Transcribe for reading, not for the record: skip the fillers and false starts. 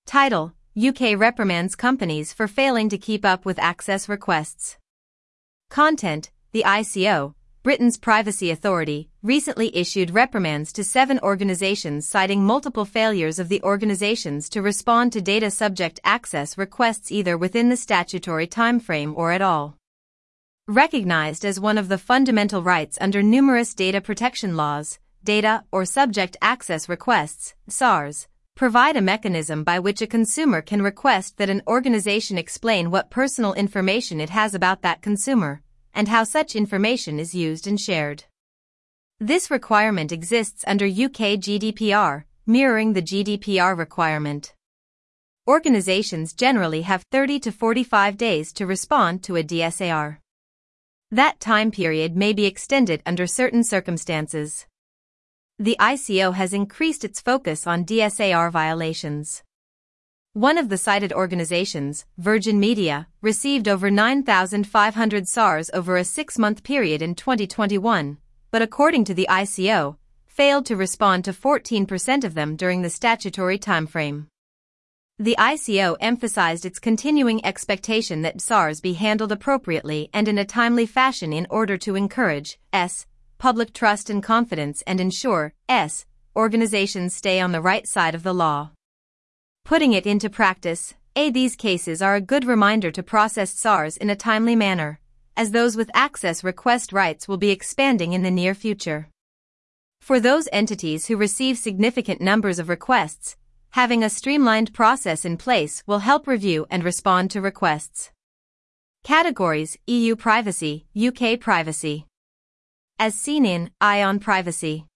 Title: UK reprimands companies for failing to keep up with access requests. Content: the ICO, Britain's privacy authority, recently issued reprimands to 7 organisations citing multiple failures of the organisations to respond to data subject access requests either within the statutory timeframe or at all. Recognised as one of the fundamental rights under numerous data protection laws, data or subject access requests, SARs, provide a mechanism by which a consumer can request that an organisation explain what personal information it has about that consumer, and how such information is used and shared. This requirement exists under UK GDPR, mirroring the GDPR requirement. Organisations generally have 30 to 45 days to respond to a DSAR. That time period may be extended under certain circumstances. The ICO has increased its focus on DSAR violations. One of the cited organizations, Virgin Media, received over 9,500 SARs over a 6-month period in 2021, but according to the ICO, failed to respond to 14% of them during the statutory timeframe. The ICO emphasized its continuing expectation that SARs be handled appropriately and in a timely fashion in order to encourage public trust and confidence and ensure organizations stay on the right side of the law. Putting it into practice, these cases are a good reminder to process SARs in a timely manner, as those with access request rights will be expanding in the near future. For those entities who receive significant numbers of requests, having a streamlined process in place will help review and respond to requests. Categories: EU privacy, UK privacy. As seen in Eye on Privacy.